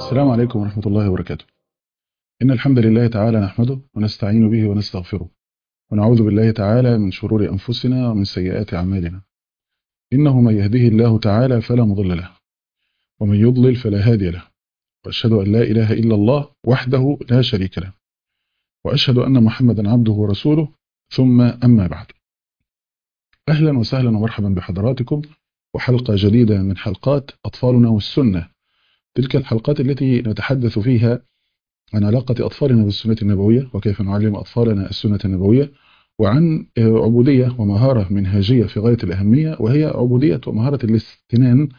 السلام عليكم ورحمة الله وبركاته. إن الحمد لله تعالى نحمده ونستعين به ونستغفره ونعوذ بالله تعالى من شرور أنفسنا ومن سيئات أعمالنا. إنه من يهده الله تعالى فلا مضل له ومن يضلل فلا هادي له، وأشهد أن لا إله إلا الله وحده لا شريك له، وأشهد أن محمدا عبده ورسوله. ثم أما بعد، أهلا وسهلا ومرحبا بحضراتكم وحلقة جديدة من حلقات أطفالنا والسنة، تلك الحلقات التي نتحدث فيها عن علاقة أطفالنا بالسنة النبوية وكيف نعلم أطفالنا السنة النبوية، وعن عبودية ومهارة منهجية في غاية الأهمية، وهي عبودية ومهارة الاستنان،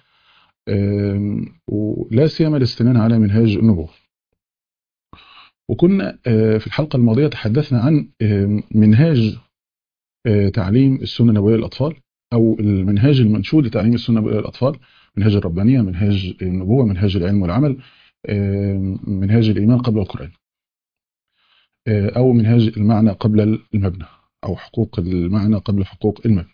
ولا سيما الاستنان على منهاج النبوة. وكنا في الحلقة الماضية تحدثنا عن منهاج تعليم السنة النبوية للأطفال، أو المنهاج المنشود لتعليم السنة النبوية للأطفال: منهاج الربانية، منهاج النبوة، منهاج العلم والعمل، منهاج الإيمان قبل القرآن، أو منهاج المعنى قبل المبنى، أو حقوق المعنى قبل حقوق المبنى.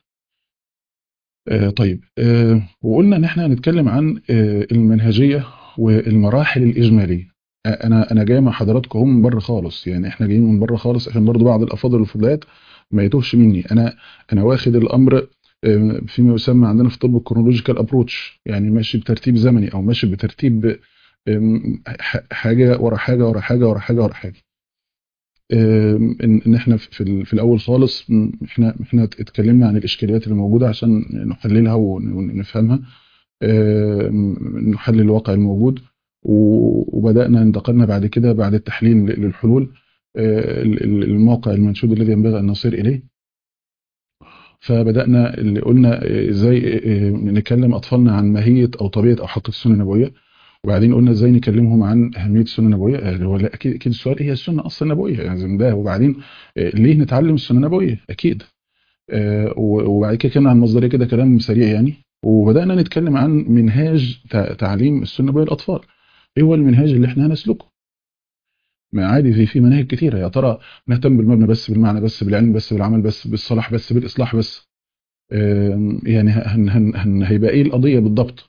طيب، وقلنا إن إحنا هنتكلم عن المنهجية والمراحل الإجمالية. أنا جاي مع حضراتكم من بره خالص، يعني إحنا جايين من بره خالص عشان برضو بعض الأفاضل والفضليات ما يتوهش مني. أنا واخد الأمر فيما يسمى عندنا في الطب الكرونولوجيكال أبروتش، يعني ماشي بترتيب زمني، أو ماشي بترتيب حاجة ورا حاجة ورا حاجة ورا حاجة ورا حاجة. ان احنا في الاول خالص، احنا اتكلمنا عن الاشكاليات اللي موجوده عشان نحللها ونفهمها، نحلل الواقع الموجود، وبدانا انتقلنا بعد كده بعد التحليل للحلول، الموقع المنشود الذي ينبغي ان نصير اليه. فبدانا اللي قلنا ازاي نكلم اطفالنا عن ماهيه او طبيعه او حقيقه السنه النبويه، وبعدين قلنا ازاي نكلمهم عن اهميه السنه النبويه. اللي هو لا، اكيد السؤال ايه هي السنه اصلا النبويه، يعني زي ده. وبعدين ليه نتعلم السنه النبويه؟ اكيد. وبعد كده كان عن مصدريه كده كلام سريع يعني، وبدانا نتكلم عن منهاج تعليم السنه النبويه للاطفال. ايه هو المنهاج اللي احنا هنسلكه؟ ما عادي في مناهج كتيره. يا ترى نهتم بالمبنى بس، بالمعنى بس، بالعلم بس، بالعمل بس، بالصلاح بس، بالاصلاح بس؟ يعني هيبقى ايه القضيه بالضبط؟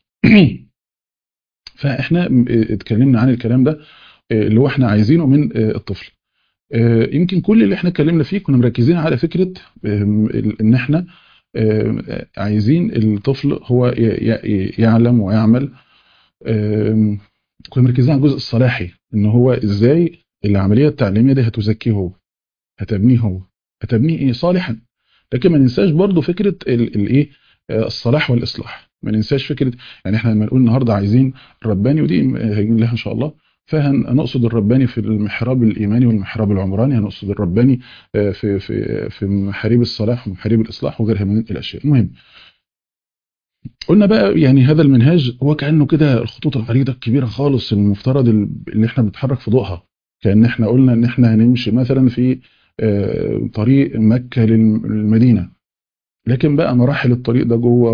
فاحنا اتكلمنا عن الكلام ده، اللي هو احنا عايزينه من الطفل. يمكن كل اللي احنا اتكلمنا فيه كنا مركزين على فكرة ان احنا عايزين الطفل هو يعلم ويعمل. كنا مركزين على الجزء الصلاحي، ان هو ازاي العملية التعليمية دي هتزكيه هو، هتبنيه هو، هتبنيه ايه صالحا. لكن ما ننساش برضو فكرة الايه، الصلاح والإصلاح. ما ننساش فكرة، يعني احنا لما نقول النهاردة عايزين رباني، ودي هيجي لها ان شاء الله، فهنقصد الرباني في المحراب الإيماني والمحراب العمراني، هنقصد الرباني في محاريب الصلاح ومحاريب الإصلاح وغيرها من الأشياء. المهم، قلنا بقى يعني هذا المنهاج هو كأنه كده الخطوط العريضة الكبيرة خالص، المفترض اللي احنا بنتحرك في ضوءها. كأن احنا قلنا ان احنا هنمشي مثلا في طريق مكة للمدينة، لكن بقى مراحل الطريق ده جوه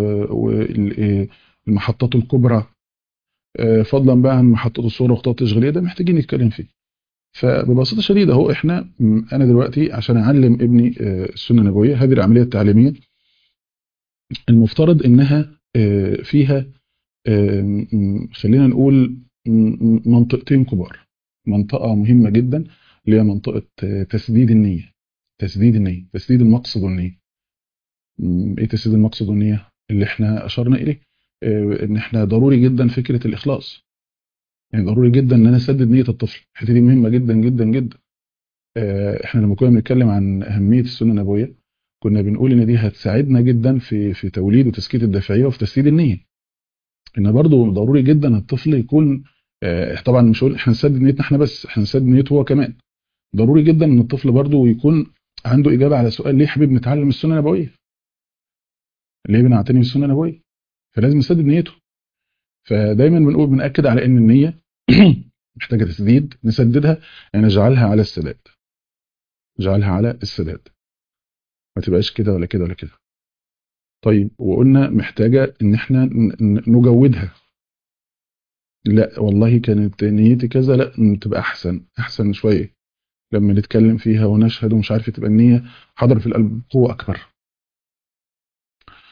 والمحطات الكبرى، فضلا بقى عن محطات الصورة وخطوط التشغيلية، ده محتاجين نتكلم فيه. فببساطة شديدة اهو احنا، انا دلوقتي عشان اعلم ابني السنة النبوية، هذه العملية التعليمية المفترض انها فيها خلينا نقول منطقتين كبار. منطقة مهمة جدا اللي هي منطقة تسديد النية. تسديد النية، تسديد المقصد والنية. ايه تسديد المقصد والنية اللي احنا اشرنا اليه؟ ان احنا ضروري جدا فكرة الاخلاص. يعني ضروري جدا ان انا اسدد نية الطفل، الحته دي مهمة جدا جدا جدا. احنا لما كنا بنتكلم عن اهمية السنة النبوية، كنا بنقول ان دي هتساعدنا جدا في توليد وتسكيت الدافعية وفي تسديد النية. ان برضو ضروري جدا الطفل يكون، طبعا مش هقول احنا نسدد نيتنا احنا بس، احنا نسدد نيته هو كمان. ضروري جدا ان الطفل برضو يكون عنده اجابة على سؤال: ليه حابب نتعلم السنة النبوية؟ ليه بنعتني بالسنة النبوية؟ فلازم نسدد نيته. فدايما بنقول بنأكد على ان النية محتاجة تسديد، نسددها يعني نجعلها على السداد. نجعلها على السداد، ما تبقاش كده ولا كده ولا كده. طيب، وقلنا محتاجة ان احنا نجودها. لا والله كانت نيتي كذا، لا تبقى احسن، احسن شوية لما نتكلم فيها ونشهد ومش عارف، تبقى النية حاضر في القلب قوة اكبر.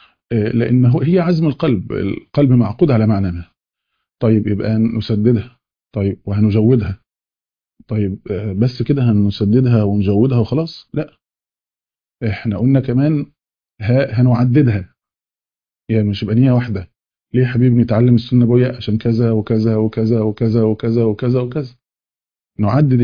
لانه هي عزم القلب، القلب معقود على معنى ما. طيب، يبقى نسددها. طيب وهنجودها. طيب بس كده هنسددها ونجودها وخلاص؟ لا، احنا قلنا كمان هنعددها. يعني مش يبقى نية واحدة. ليه يا حبيبي نتعلم السنة النبوية؟ عشان كذا وكذا وكذا وكذا وكذا وكذا وكذا. نعدد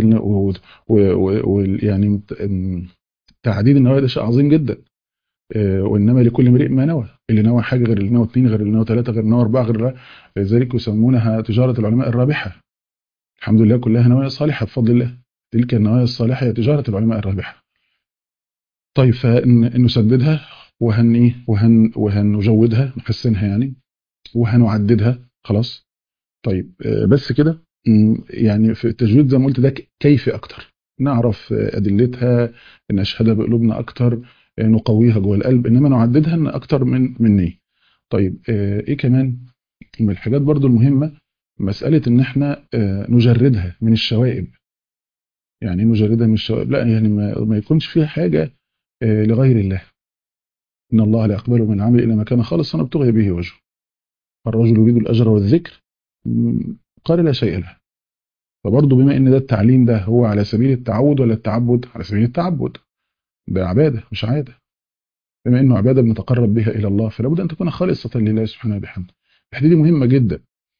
يعني تعديد النوايا ده شيء عظيم جدا. وإنما لكل امرئ ما نوى، اللي نوى حاجة غير اللي نوى اتنين، غير اللي نوى ثلاثة، غير اللي نوى أربعة، غير ذلك يسمونها تجارة العلماء الرابحة. الحمد لله كلها نوايا صالحة بفضل الله. تلك النوايا الصالحة هي تجارة العلماء الرابحة. طيب فنسددها وهن ايه وهنجودها، نحسنها يعني، وهنعددها خلاص. طيب بس كده. يعني في التجويد زي ما قلت ده كيفي اكتر، نعرف ادلتها، نشهدها بقلوبنا اكتر، نقويها جوه القلب، انما نعددها ان اكتر من ايه. طيب ايه كمان من الحاجات برضو المهمة؟ مسألة ان احنا نجردها من الشوائب. يعني ايه نجردها من الشوائب؟ لا يعني ما يكونش فيها حاجة لغير الله. ان الله لا يقبل من العمل الا ما كان خالصا ابتغي به وجهه. الرجل يريد الاجر والذكر قال لا شيء له. فبرضه بما ان ده التعليم ده هو على سبيل التعود ولا التعبد؟ على سبيل التعبد. ده عبادة مش عادة. بما انه عبادة بنتقرب بها الى الله، فلا بد ان تكون خالصة لله سبحانه وبحمده. الحته دي مهمة جدا.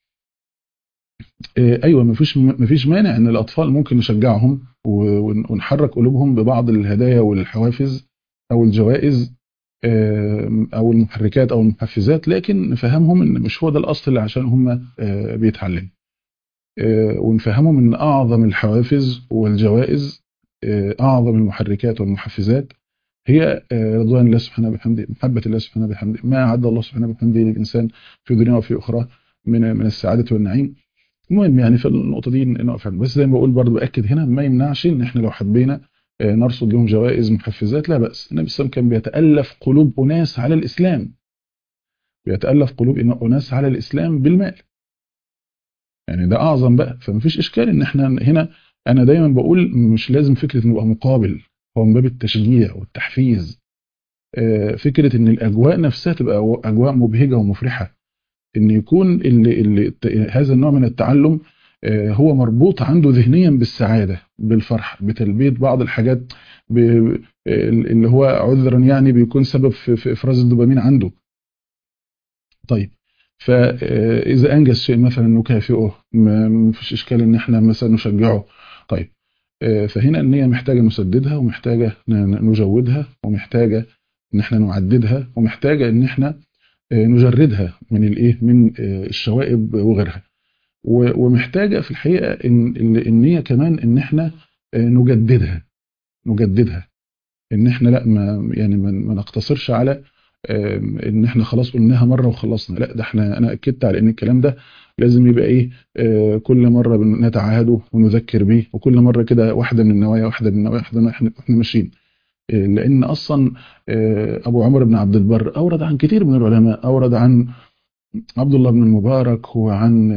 ايوه، مفيش مانع ان الاطفال ممكن نشجعهم ونحرك قلوبهم ببعض الهدايا والحوافز او الجوائز، او المحركات او المحفزات، لكن نفهمهم ان مش هو ده الاصل اللي عشان هم بيتعلموا. ونفهمهم ان اعظم الحوافز والجوائز، اعظم المحركات والمحفزات هي رضوان الله سبحانه وبحمده، محبة الله سبحانه وبحمده، ما أعد الله سبحانه وبحمده للإنسان في دنيا وفي أخرى من السعادة والنعيم. المهم يعني في النقطة دي نقف عند، بس زي ما بقول برضو بأكد هنا، ما يمنعش ان احنا لو حبينا نرصد لهم جوائز محفزات لا بأس. النبي صلى الله عليه وسلم كان بيتألف قلوب أناس على الإسلام، بيتألف قلوب أناس على الإسلام بالمال. يعني ده أعظم بقى، فمفيش إشكال ان احنا هنا. أنا دايما بقول مش لازم فكرة نبقى مقابل، هو من باب التشجيع والتحفيز. فكرة ان الأجواء نفسها تبقى أجواء مبهجة ومفرحة، ان يكون هذا النوع من التعلم هو مربوط عنده ذهنيا بالسعادة بالفرح بتلبية بعض الحاجات، اللي هو عذرا يعني بيكون سبب في افراز الدوبامين عنده. طيب فاذا انجز شيء مثلا نكافئه، ما فيش اشكال ان احنا مثلا نشجعه. طيب فهنا النية محتاجة نسددها، ومحتاجة نجودها، ومحتاجة ان احنا نعددها، ومحتاجة ان احنا نجردها من الايه من الشوائب وغيرها. ومحتاجه في الحقيقه ان النيه كمان ان احنا نجددها. ان احنا لا ما يعني ما نقتصرش على ان احنا خلاص قلناها مره وخلصنا. لا، ده انا اكدت على ان الكلام ده لازم يبقى ايه، كل مره نتعاهده ونذكر بيه، وكل مره كده واحده من النوايا، واحده من النوايا، واحده احنا ماشيين. لان اصلا ابو عمر بن عبد البر اورد عن كثير من العلماء، اورد عن عبد الله بن المبارك، وعن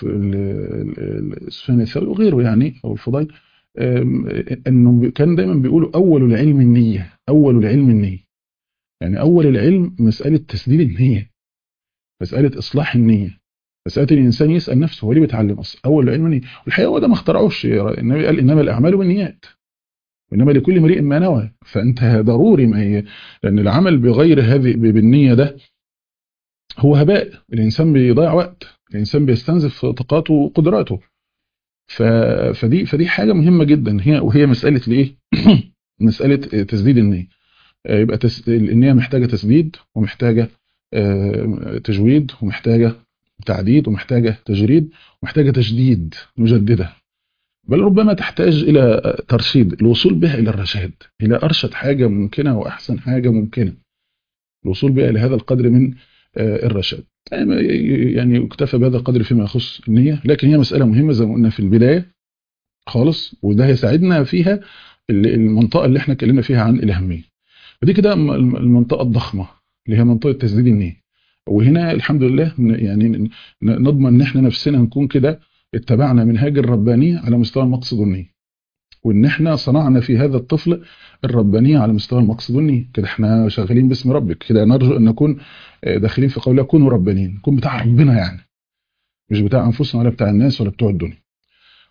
سفيان الثوري وغيره يعني، او الفضيل، انه كان دايما بيقولوا اول العلم النية، اول العلم النية. يعني اول العلم مسألة تسديد النية، مسألة اصلاح النية، مسألة الانسان يسأل نفسه هو ليه بيتعلم اصلا. اول العلم النية، والحقيقة هو ده ما اخترعوش. النبي قال انما الاعمال بالنيات وانما لكل امرئ ما نوى. فانت ضروري ما هي، لان العمل بغير هذه بالنية ده هو هباء. الإنسان بيضيع وقت، الإنسان بيستنزف طاقاته وقدراته. فدي حاجة مهمة جدا، وهي مسألة لإيه؟ مسألة تسديد النية. يبقى النية محتاجة تسديد، ومحتاجة تجويد، ومحتاجة تعديد، ومحتاجة تجريد، ومحتاجة تجديد نجددها. بل ربما تحتاج إلى ترشيد، الوصول بها إلى الرشاد، إلى أرشد حاجة ممكنة وأحسن حاجة ممكنة، الوصول بها لهذا القدر من الرشاد. يعني يكتفى بهذا القدر فيما يخص النية، لكن هي مسألة مهمة زي ما قلنا في البداية خالص، وده هيساعدنا فيها المنطقة اللي احنا اتكلمنا فيها عن الأهمية. ودي كده المنطقة الضخمة اللي هي منطقة تسديد النية. وهنا الحمد لله يعني نضمن ان احنا نفسنا نكون كده اتبعنا منهاج الربانية على مستوى المقصد والنية، وان احنا صنعنا في هذا الطفل الربانية على مستوى المقصد والنية. كده احنا شغالين باسم ربك، كده نرجو ان نكون داخلين في قوله كونوا ربانيين، نكون بتاع ربنا يعني، مش بتاع انفسنا ولا بتاع الناس ولا بتوع الدنيا.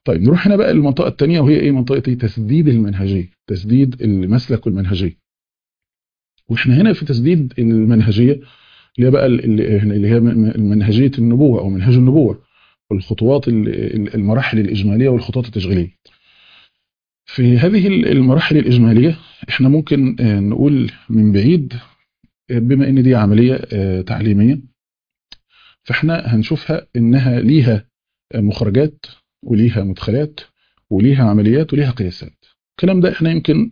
طيب نروح هنا بقى المنطقه الثانيه، وهي ايه؟ منطقه ايه؟ تسديد المنهجيه، تسديد المسلك والمنهجيه. واحنا هنا في تسديد المنهجيه اللي هي بقى اللي هي منهجيه النبوه او منهج النبوه، والخطوات المراحل الاجماليه والخطوات التشغيليه. في هذه المراحل الاجماليه احنا ممكن نقول من بعيد، بما ان دي عمليه تعليميه، فاحنا هنشوفها انها ليها مخرجات وليها مدخلات وليها عمليات وليها قياسات. الكلام ده احنا يمكن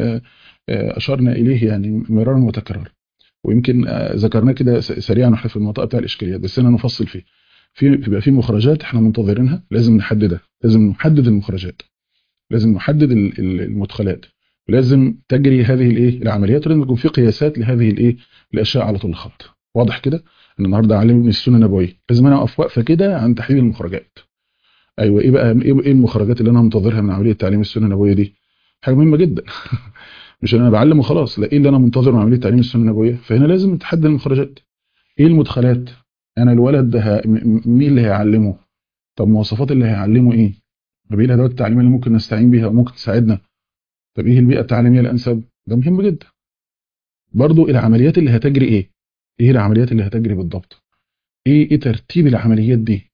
اشرنا اليه يعني مرارا وتكرارا، ويمكن ذكرناه كده سريعا واحنا في المنطقه بتاع الاشكاليات، بس انا نفصل فيه. بيبقى في مخرجات احنا منتظرينها لازم نحددها، لازم نحدد المخرجات، لازم نحدد المدخلات، لازم تجري هذه الايه العمليات، ولازم يكون في قياسات لهذه الايه الاشياء على طول الخط. واضح كده ان النهارده علمني السنه النبويه، لازم انا اقف وقفه كده عن تحديد المخرجات. ايوه، ايه بقى ايه المخرجات اللي انا منتظرها من عمليه تعليم السنه النبويه دي؟ حاجه مهمه جدا. مش انا بعلم وخلاص، لا، ايه اللي انا منتظره من عمليه تعليم السنه النبويه؟ فهنا لازم تحدد المخرجات. ايه المدخلات؟ انا الولد ده مين اللي هيعلمه؟ طب مواصفات اللي هيعلمه ايه؟ طب ايه الادوات التعليميه اللي ممكن نستعين بيها وممكن تساعدنا؟ طب ايه البيئه التعليميه الانسب؟ ده مهم جدا. برضو العمليات اللي هتجري ايه؟ ايه العمليات اللي هتجري بالضبط؟ ايه ترتيب العمليات دي؟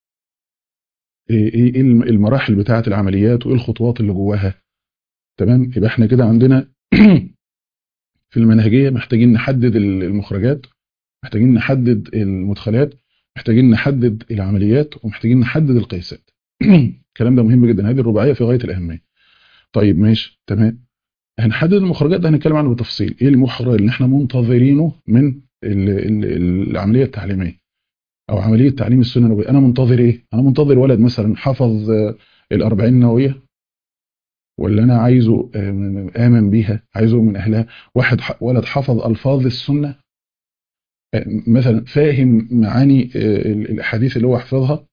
إيه المراحل بتاعه العمليات وايه الخطوات اللي جواها؟ تمام. يبقى احنا كده عندنا في المنهجيه محتاجين نحدد المخرجات، محتاجين نحدد المدخلات، محتاجين نحدد العمليات، ومحتاجين نحدد القياسات. الكلام ده مهم جدا، هذه الرباعيه في غايه الاهميه. طيب ماشي تمام. هنحدد المخرجات ده هنتكلم عنه بالتفصيل. ايه المخرج اللي احنا منتظرينه من العمليه التعليميه او عمليه تعليم السنه النبويه؟ انا منتظر ايه؟ انا منتظر ولد مثلا حفظ الأربعين النوويه، ولا انا عايزه امن بيها، عايزه من اهلها؟ واحد ولد حفظ الفاظ السنه، مثلا فاهم معاني الاحاديث اللي هو حفظها،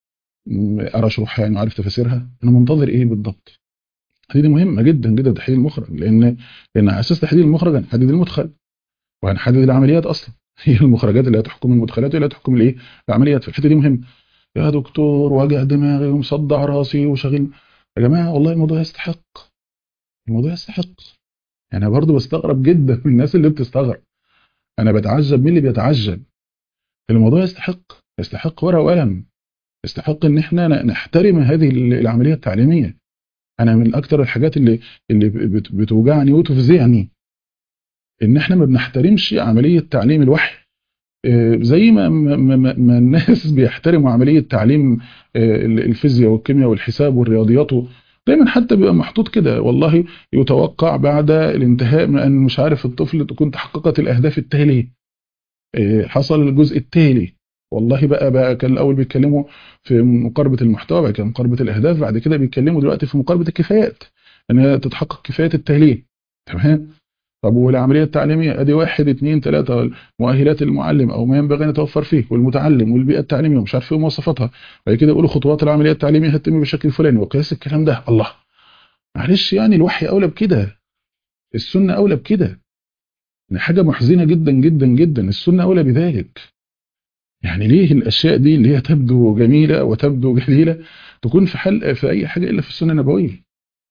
قرا شروحها يعني وعارف تفاسيرها. انا منتظر ايه بالضبط؟ دي مهمه جدا جدا تحديد المخرج، لان على اساس تحديد المخرج هنحدد المدخل وهنحدد العمليات اصلا. هي المخرجات اللي هتحكم المدخلات واللي هتحكم الايه العمليات. في الحته دي مهم. يا دكتور وجع دماغي ومصدع راسي وشغل. يا جماعه والله الموضوع يستحق، الموضوع يستحق. يعني انا برضو بستغرب جدا من الناس اللي بتستغرب، انا بتعجب من اللي بيتعجب. الموضوع يستحق، يستحق ورقه وقلم، يستحق ان احنا نحترم هذه العمليه التعليميه. انا من اكتر الحاجات اللي بتوجعني وتفزعني ان احنا ما بنحترمش عمليه تعليم الوحي زي ما الناس بيحترموا عمليه تعليم الفيزياء والكيمياء والحساب والرياضيات. دايما حتى بيبقى محطوط كده، والله يتوقع بعد الانتهاء من ان مش عارف الطفل تكون تحققت الاهداف التاليه، حصل الجزء التالي. والله بقى كان الاول بيتكلموا في مقاربه المحتوى، بعد كده مقاربه الاهداف، بعد كده بيتكلموا دلوقتي في مقاربه الكفاءات، ان هي تتحقق كفاءه التاليه. تمام. طب والعمليه التعليميه ادي واحد اتنين تلاته، مؤهلات المعلم او ما ينبغي ان يتوفر فيه، والمتعلم والبيئه التعليميه ومش عارف ايه ومواصفاتها. بعد كده يقولوا خطوات العمليه التعليميه هتتم بالشكل الفلاني وقياس الكلام ده. الله، معلش يعني الوحي اولى بكده، السنه اولى بكده. يعني حاجه محزنه جدا جدا جدا، السنه اولى بذلك. يعني ليه الاشياء دي اللي هي تبدو جميله وتبدو جليله تكون في حل في اي حاجه الا في السنه النبويه؟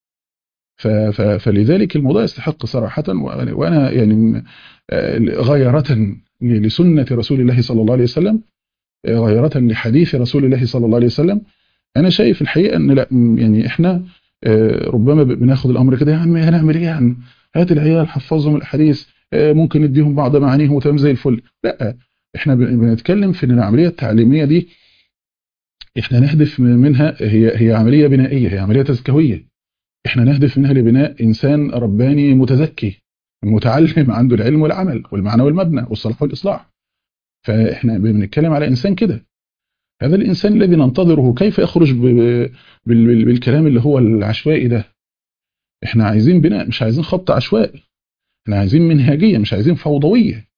فلذلك الموضوع يستحق صراحه. وانا يعني غيرة لسنه رسول الله صلى الله عليه وسلم، غيرة لحديث رسول الله صلى الله عليه وسلم. انا شايف الحقيقه ان لا، يعني احنا ربما بناخد الامر كده، يا عم هنعمل ايه يعني؟ هات العيال حفظهم الاحاديث، ممكن نديهم بعض معانيهم وتمام زي الفل. لا، احنا بنتكلم في ان العمليه التعليميه دي احنا نهدف منها، هي عمليه بنائيه، هي عمليه تزكويه. احنا نهدف منها لبناء انسان رباني متزكي متعلم عنده العلم والعمل والمعنى والمبنى والصلاح والاصلاح. فاحنا بنتكلم على انسان كده، هذا الانسان الذي ننتظره كيف يخرج بالكلام اللي هو العشوائي ده؟ احنا عايزين بناء، مش عايزين خط عشوائي. احنا عايزين منهجيه، مش عايزين فوضويه.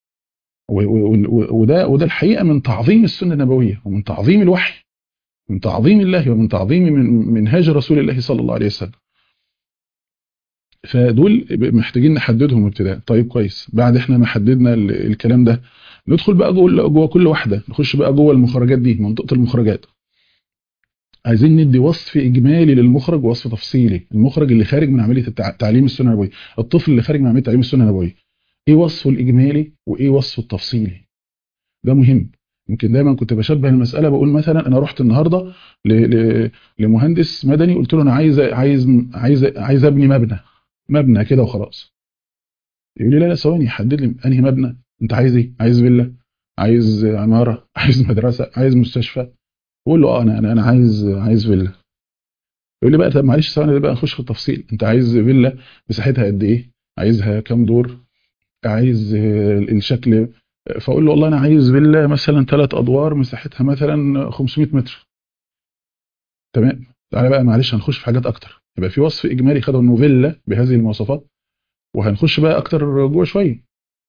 وده الحقيقه من تعظيم السنه النبويه ومن تعظيم الوحي، من تعظيم الله ومن تعظيم منهاج رسول الله صلى الله عليه وسلم. فدول محتاجين نحددهم ابتداء. طيب كويس، بعد احنا ما حددنا الكلام ده، ندخل بقى جوه كل واحده، نخش بقى جوه المخرجات دي، منطقه المخرجات. عايزين ندي وصف اجمالي للمخرج ووصف تفصيلي. المخرج اللي خارج من عمليه تعليم السنه النبويه، الطفل اللي خارج من عمليه تعليم السنه النبويه، ايه وصفه الاجمالي وايه وصفه التفصيلي؟ ده مهم. يمكن دايما كنت بشبه المساله، بقول مثلا انا رحت النهارده لمهندس مدني، قلت له انا عايز ابني مبنى كده وخلاص. يقول لي لا لا ثواني، حدد لي انهي مبنى، انت عايز ايه؟ عايز فيلا، عايز عماره، عايز مدرسه، عايز مستشفى؟ بقول له اه انا عايز فيلا. يقول لي بقى طب معلش ثواني بقى نخش في التفصيل، انت عايز فيلا مساحتها قد ايه؟ عايزها كام دور؟ عايز الشكل؟ فاقول له والله انا عايز فيلا مثلا 3 ادوار مساحتها مثلا 500 متر. تمام. تعالى بقى معلش هنخش في حاجات اكتر، يبقى في وصف اجمالي خده انه فيلا بهذه المواصفات، وهنخش بقى اكتر جوه شويه.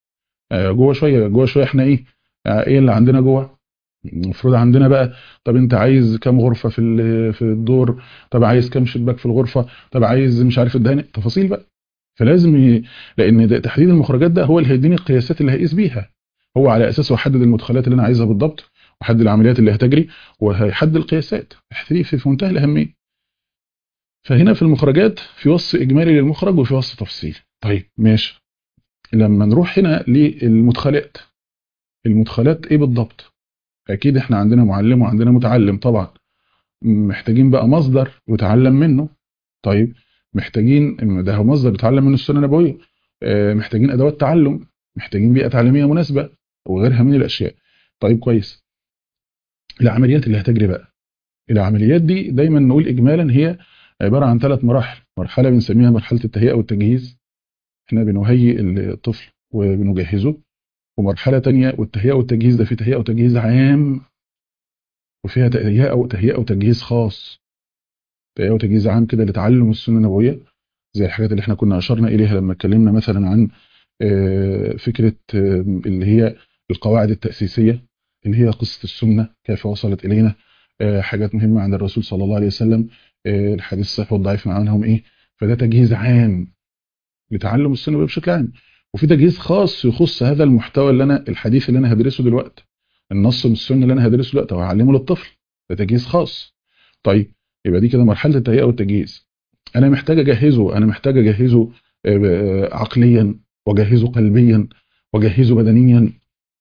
جوه شويه احنا ايه؟ ايه اللي عندنا جوه؟ المفروض عندنا بقى، طب انت عايز كام غرفه في الدور؟ طب عايز كام شباك في الغرفه؟ طب عايز مش عارف الدهان، تفاصيل بقى. فلازم لان تحديد المخرجات ده هو اللي هيديني القياسات اللي هيقيس بيها. هو على اساسه يحدد المدخلات اللي انا عايزها بالضبط، ويحدد العمليات اللي هتجري، وهيحدد القياسات. تحديد في منتهى الاهميه. فهنا في المخرجات في وصف اجمالي للمخرج وفي وصف تفصيلي. طيب ماشي. لما نروح هنا للمدخلات، المدخلات ايه بالضبط؟ اكيد احنا عندنا معلم وعندنا متعلم طبعا، محتاجين بقى مصدر يتعلم منه. طيب محتاجين، ده هو مصدر بيتعلم منه السنه النبويه. محتاجين ادوات تعلم، محتاجين بيئه تعليميه مناسبه وغيرها من الاشياء. طيب كويس. العمليات اللي هتجري بقى، العمليات دي دايما نقول اجمالا هي عباره عن 3 مراحل. مرحله بنسميها مرحله التهيئه والتجهيز، احنا بنهيئ الطفل وبنجهزه. ومرحله تانية، والتهيئه والتجهيز ده في تهيئه وتجهيز عام، وفيها تهيئه وتجهيز خاص. تهيئه وتجهيز عام كده لتعلم السنه النبويه، زي الحاجات اللي احنا كنا اشرنا اليها لما اتكلمنا مثلا عن فكره اللي هي القواعد التاسيسيه، اللي هي قصه السنه كيف وصلت الينا. حاجات مهمه عن الرسول صلى الله عليه وسلم، الحديث الصحيح والضعيف معناهم ايه. فده تجهيز عام لتعلم السنه النبويه بشكل عام. وفي تجهيز خاص يخص هذا المحتوى اللي انا، الحديث اللي انا هدرسه دلوقتي، النص من السنه اللي انا هدرسه دلوقتي وهعلمه للطفل، ده تجهيز خاص. طيب يبقى دي كده مرحله التهيئه والتجهيز. انا محتاج اجهزه عقليا، واجهزه قلبيا، واجهزه بدنيا.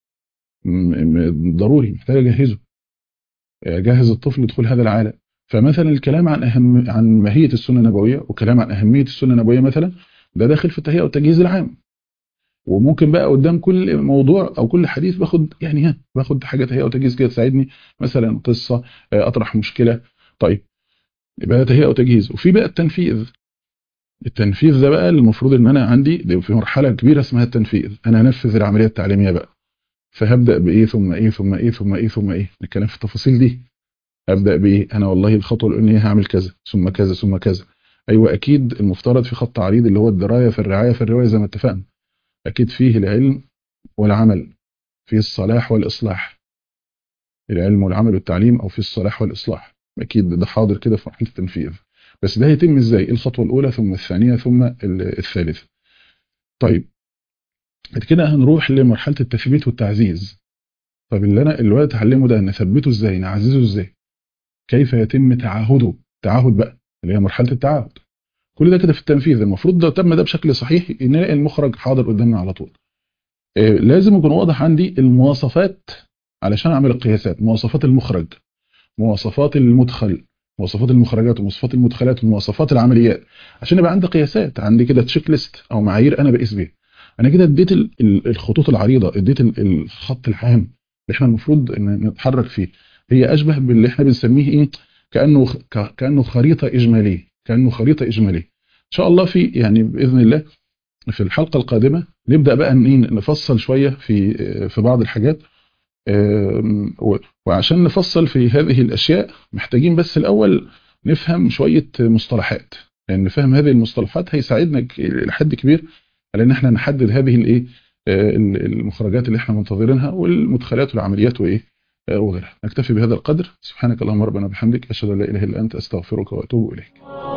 ضروري محتاج اجهزه، اجهز الطفل لدخول هذا العالم. فمثلا الكلام عن ماهيه السنه النبويه، وكلام عن اهميه السنه النبويه مثلا، ده داخل في التهيئه والتجهيز العام. وممكن بقى قدام كل موضوع او كل حديث باخد يعني باخد حاجه تهيئه وتجهيز كده تساعدني، مثلا قصه، اطرح مشكله. طيب يبقى ده تهيئه وتجهيز. وفي بقى التنفيذ. التنفيذ ده بقى المفروض ان انا عندي ده في مرحله كبيره اسمها التنفيذ، انا هنفذ العمليه التعليميه بقى. فهبدا بايه ثم ايه ثم ايه ثم ايه ثم ايه، الكلام في التفاصيل دي. هبدا بايه؟ انا والله الخطوه الاولانيه هعمل كذا ثم كذا ثم كذا. ايوه اكيد المفترض في خط عريض اللي هو الدرايه في الرعايه في الروايه زي ما اتفقنا. اكيد فيه العلم والعمل، فيه الصلاح والاصلاح. العلم والعمل والتعليم، او فيه الصلاح والاصلاح. اكيد ده حاضر كده في مرحله التنفيذ. بس ده هيتم ازاي؟ الخطوه الاولى ثم الثانيه ثم الثالثه. طيب بعد كده هنروح لمرحله التثبيت والتعزيز. طب اللي انا الولد اتعلمه ده نثبته ازاي؟ نعززه ازاي؟ كيف يتم تعاهده؟ تعاهد بقى اللي هي مرحله التعاهد. كل ده كده في التنفيذ. المفروض ده تم ده بشكل صحيح ان نلاقي المخرج حاضر قدامنا على طول. لازم يكون واضح عندي المواصفات علشان اعمل القياسات. مواصفات المخرج، مواصفات المدخل، مواصفات المخرجات ومواصفات المدخلات ومواصفات العمليات، عشان يبقى عندي قياسات، عندي كده تشيك ليست او معايير انا بقيس بيها. انا كده اديت الخطوط العريضه، اديت الخط العام اللي احنا المفروض ان نتحرك فيه. هي اشبه باللي احنا بنسميه ايه، كانه خريطه اجماليه، كانه خريطه اجماليه. ان شاء الله في يعني باذن الله في الحلقه القادمه نبدا بقى نفصل شويه في بعض الحاجات. وعشان نفصل في هذه الأشياء محتاجين بس الأول نفهم شوية مصطلحات، لأن فهم هذه المصطلحات هيساعدنا لحد كبير على إن احنا نحدد هذه الإيه، المخرجات اللي احنا منتظرينها والمدخلات والعمليات وإيه وغيرها. نكتفي بهذا القدر. سبحانك اللهم ربنا وبحمدك، أشهد أن لا إله إلا أنت، أستغفرك وأتوب إليك.